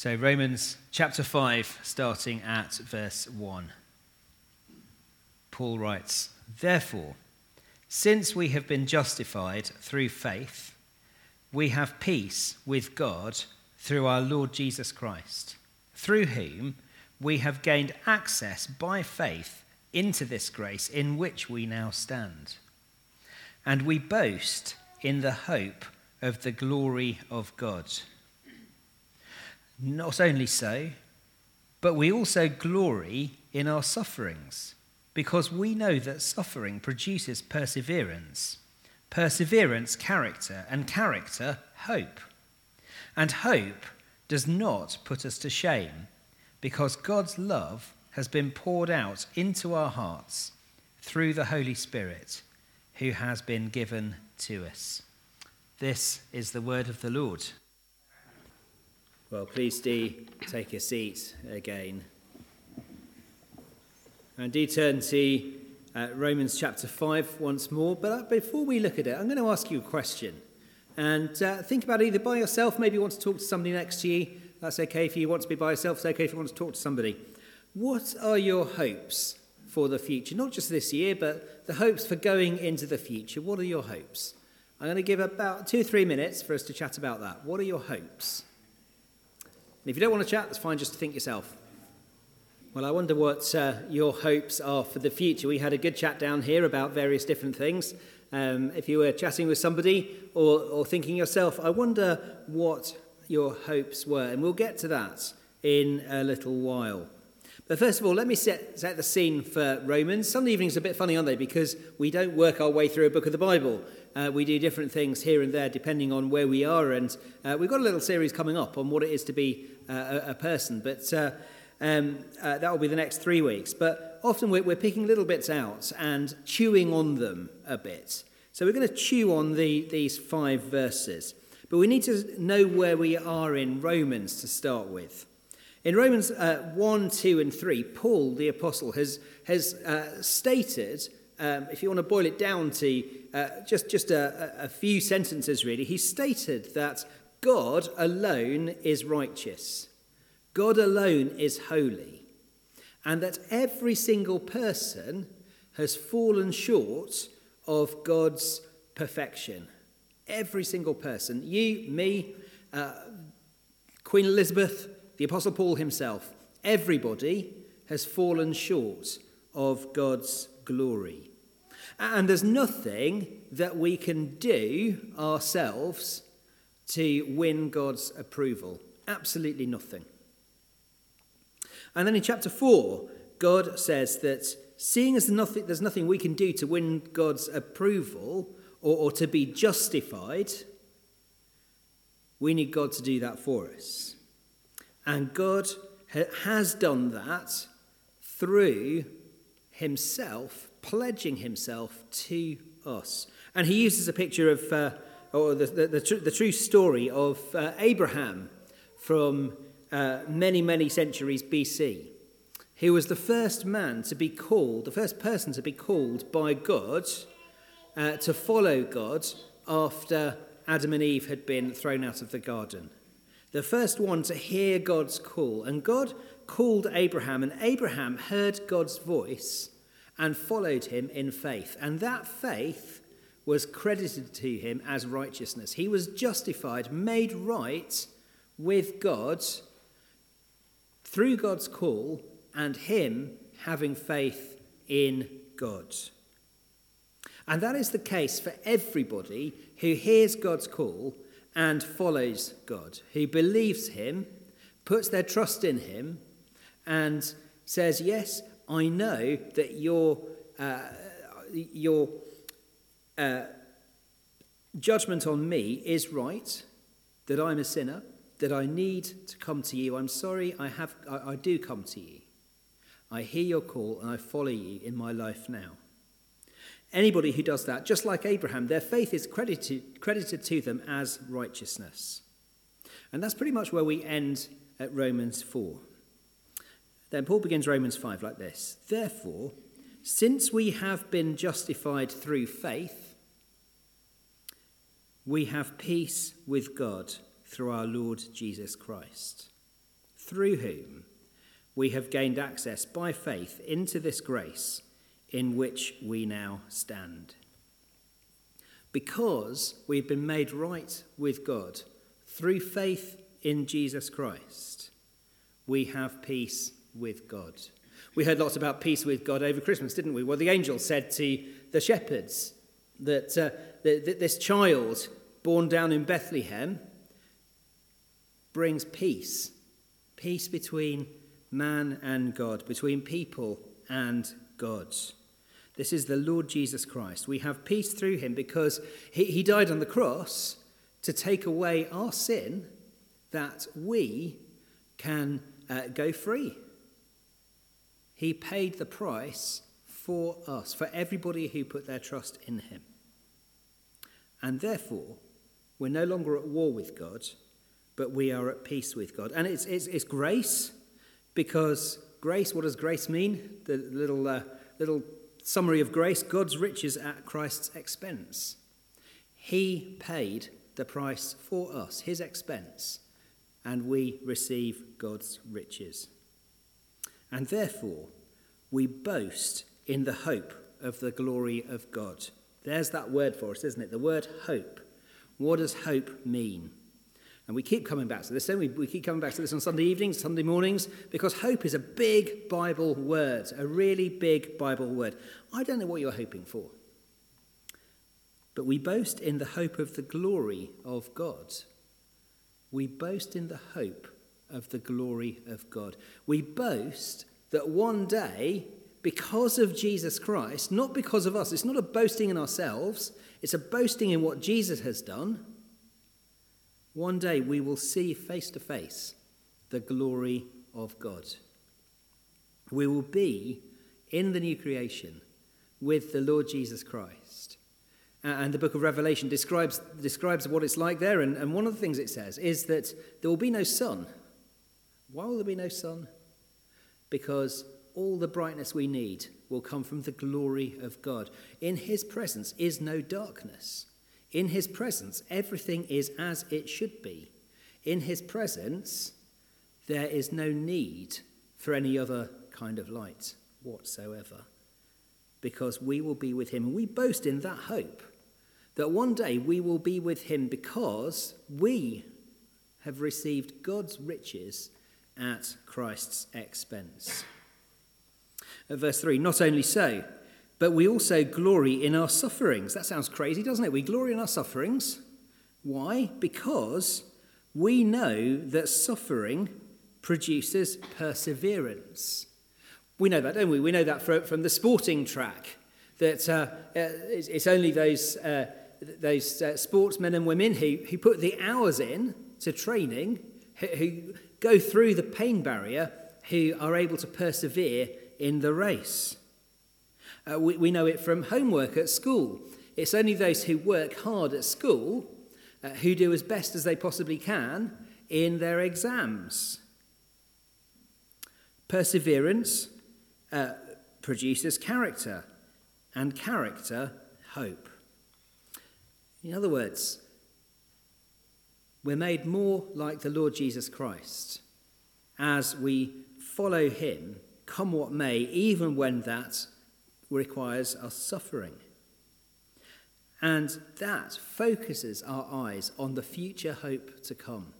So Romans chapter 5, starting at verse 1. Paul writes, "Therefore, since we have been justified through faith, we have peace with God through our Lord Jesus Christ, through whom we have gained access by faith into this grace in which we now stand. And we boast in the hope of the glory of God. Not only so, but we also glory in our sufferings, because we know that suffering produces perseverance, perseverance, character, and character, hope. And hope does not put us to shame, because God's love has been poured out into our hearts through the Holy Spirit, who has been given to us." This is the word of the Lord. Well, please do take a seat again. And do turn to Romans chapter 5 once more. But before we look at it, I'm going to ask you a question. And think about it either by yourself, maybe you want to talk to somebody next to you. That's okay if you want to be by yourself. It's okay if you want to talk to somebody. What are your hopes for the future? Not just this year, but the hopes for going into the future. What are your hopes? I'm going to give about 2 or 3 minutes for us to chat about that. What are your hopes? And if you don't want to chat, that's fine, just to think yourself. Well, I wonder what your hopes are for the future. We had a good chat down here about various different things. If you were chatting with somebody or thinking yourself, I wonder what your hopes were. And we'll get to that in a little while. But first of all, let me set the scene for Romans. Sunday evenings are a bit funny, aren't they? Because we don't work our way through a book of the Bible. We do different things here and there depending on where we are. And we've got a little series coming up on what it is to be a person. But that will be the next 3 weeks. But often we're picking little bits out and chewing on them a bit. So we're going to chew on these 5 verses. But we need to know where we are in Romans to start with. In Romans 1, 2 and 3, Paul, the apostle, has stated, if you want to boil it down to just a few sentences really, he stated that God alone is righteous. God alone is holy. And that every single person has fallen short of God's perfection. Every single person. You, me, Queen Elizabeth, the Apostle Paul himself, everybody has fallen short of God's glory. And there's nothing that we can do ourselves to win God's approval. Absolutely nothing. And then in chapter 4, God says that seeing as there's nothing we can do to win God's approval or to be justified, we need God to do that for us. And God has done that through himself, pledging himself to us. And he uses a picture of, the true story of Abraham from many, many centuries BC. He was the first man to be called, the first person to be called by God to follow God after Adam and Eve had been thrown out of the garden. The first one to hear God's call. And God called Abraham, and Abraham heard God's voice and followed him in faith. And that faith was credited to him as righteousness. He was justified, made right with God through God's call and him having faith in God. And that is the case for everybody who hears God's call and follows God, who believes him, puts their trust in him, and says, yes, I know that your judgment on me is right, that I'm a sinner, that I need to come to you. I'm sorry, I do come to you. I hear your call and I follow you in my life now. Anybody who does that, just like Abraham, their faith is credited to them as righteousness. And that's pretty much where we end at Romans 4. Then Paul begins Romans 5 like this. Therefore, since we have been justified through faith, we have peace with God through our Lord Jesus Christ. through whom we have gained access by faith into this grace in which we now stand. Because we've been made right with God through faith in Jesus Christ, we have peace with God. We heard lots about peace with God over Christmas, didn't we? Well, the angel said to the shepherds that this child born down in Bethlehem brings peace between man and God, between people and God. This is the Lord Jesus Christ. We have peace through him because he died on the cross to take away our sin that we can go free. He paid the price for us, for everybody who put their trust in him. And therefore, we're no longer at war with God, but we are at peace with God. And it's grace, because grace, what does grace mean? The little summary of grace: God's riches at Christ's expense. He paid the price for us, his expense, and we receive God's riches. And therefore, we boast in the hope of the glory of God. There's that word for us, isn't it? The word hope. What does hope mean? And we keep coming back to this, don't we? We keep coming back to this on Sunday evenings, Sunday mornings, because hope is a big Bible word, a really big Bible word. I don't know what you're hoping for, but we boast in the hope of the glory of God. We boast in the hope of the glory of God. We boast that one day, because of Jesus Christ, not because of us, it's not a boasting in ourselves, it's a boasting in what Jesus has done. One day we will see face to face the glory of God. We will be in the new creation with the Lord Jesus Christ. And the book of Revelation describes what it's like there. And one of the things it says is that there will be no sun. Why will there be no sun? Because all the brightness we need will come from the glory of God. In his presence is no darkness. In his presence, everything is as it should be. In his presence, there is no need for any other kind of light whatsoever, because we will be with him. And we boast in that hope that one day we will be with him because we have received God's riches at Christ's expense. At verse 3, not only so, but we also glory in our sufferings. That sounds crazy, doesn't it? We glory in our sufferings. Why? Because we know that suffering produces perseverance. We know that, don't we? We know that from the sporting track, that it's only those sportsmen and women who put the hours in to training, who go through the pain barrier, who are able to persevere in the race. We know it from homework at school. It's only those who work hard at school who do as best as they possibly can in their exams. Perseverance produces character, and character, hope. In other words, we're made more like the Lord Jesus Christ as we follow him, come what may, even when that requires us suffering. And that focuses our eyes on the future hope to come.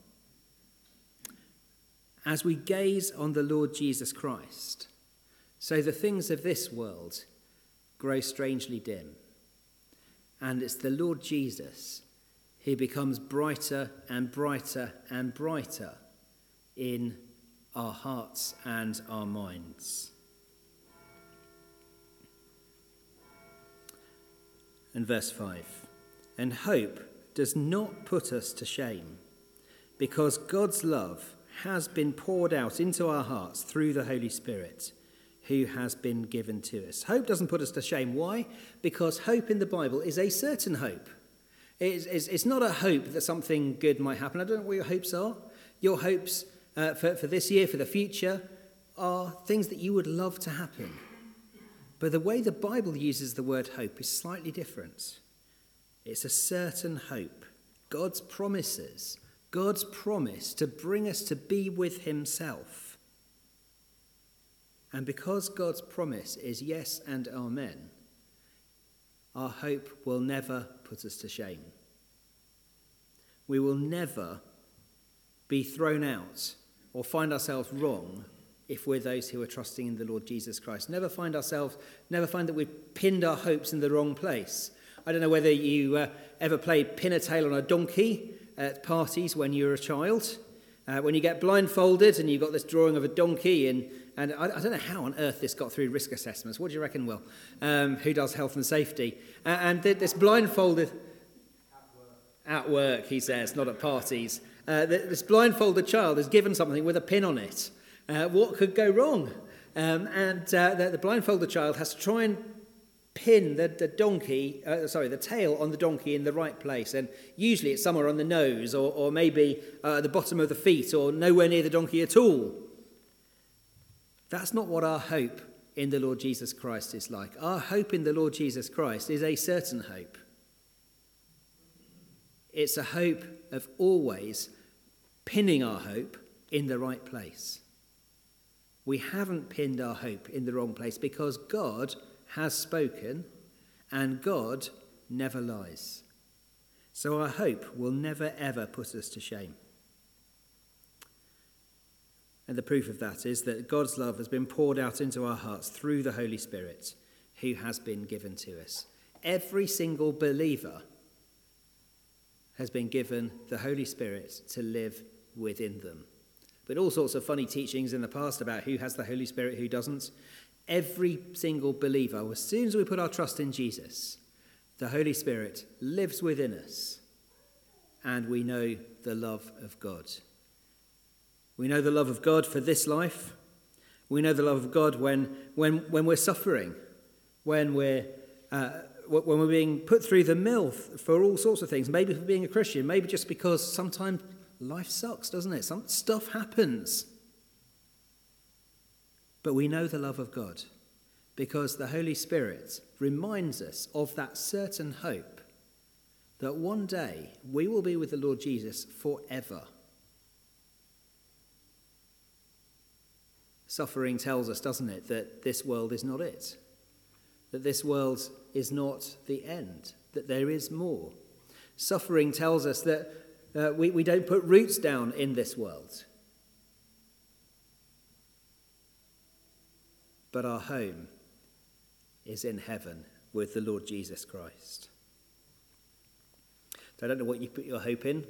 As we gaze on the Lord Jesus Christ, so the things of this world grow strangely dim. And it's the Lord Jesus who becomes brighter and brighter and brighter in our hearts and our minds. And verse 5, and hope does not put us to shame, because God's love has been poured out into our hearts through the Holy Spirit, who has been given to us. Hope doesn't put us to shame. Why? Because hope in the Bible is a certain hope. It's not a hope that something good might happen. I don't know what your hopes are. Your hopes for this year, for the future, are things that you would love to happen. But the way the Bible uses the word hope is slightly different. It's a certain hope. God's promises God's promise to bring us to be with himself. And because God's promise is yes and amen, our hope will never put us to shame. We will never be thrown out or find ourselves wrong if we're those who are trusting in the Lord Jesus Christ. Never find that we've pinned our hopes in the wrong place. I don't know whether you ever played pin a tail on a donkey at parties when you were a child. When you get blindfolded and you've got this drawing of a donkey, and I don't know how on earth this got through risk assessments. What do you reckon, Will? Who does health and safety? And this blindfolded... At work, he says, not at parties. This blindfolded child is given something with a pin on it. What could go wrong? The blindfolded child has to try and pin the tail on the donkey in the right place. And usually it's somewhere on the nose or maybe at the bottom of the feet or nowhere near the donkey at all. That's not what our hope in the Lord Jesus Christ is like. Our hope in the Lord Jesus Christ is a certain hope. It's a hope of always pinning our hope in the right place. We haven't pinned our hope in the wrong place because God has spoken and God never lies. So our hope will never ever put us to shame. And the proof of that is that God's love has been poured out into our hearts through the Holy Spirit who has been given to us. Every single believer has been given the Holy Spirit to live within them. But all sorts of funny teachings in the past about who has the Holy Spirit, who doesn't. Every single believer, as soon as we put our trust in Jesus, the Holy Spirit lives within us and we know the love of God. We know the love of God for this life. We know the love of God when we're suffering, when we're being put through the mill for all sorts of things, maybe for being a Christian, maybe just because sometimes life sucks, doesn't it? Some stuff happens. But we know the love of God because the Holy Spirit reminds us of that certain hope that one day we will be with the Lord Jesus forever. Suffering tells us, doesn't it, that this world is not it. That this world is not the end, that there is more. Suffering tells us that we don't put roots down in this world. But our home is in heaven with the Lord Jesus Christ. So I don't know what you put your hope in.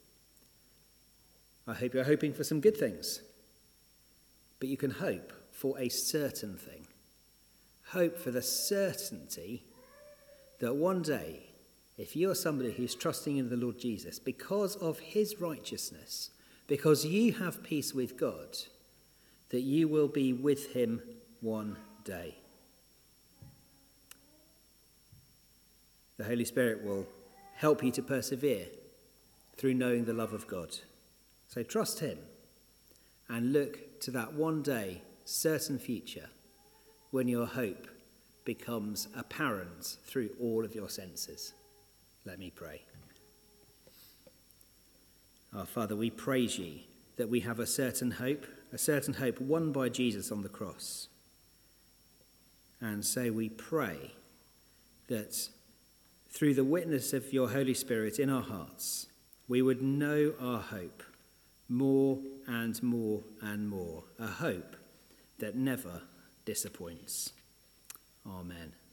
I hope you're hoping for some good things. But you can hope for a certain thing. Hope for the certainty that one day, if you're somebody who's trusting in the Lord Jesus, because of his righteousness, because you have peace with God, that you will be with him one day. The Holy Spirit will help you to persevere through knowing the love of God. So trust him and look to that one day certain future when your hope becomes apparent through all of your senses. Let me pray. Our Father, we praise you that we have a certain hope won by Jesus on the cross. And so we pray that through the witness of your Holy Spirit in our hearts, we would know our hope more and more and more, a hope that never disappoints. Amen.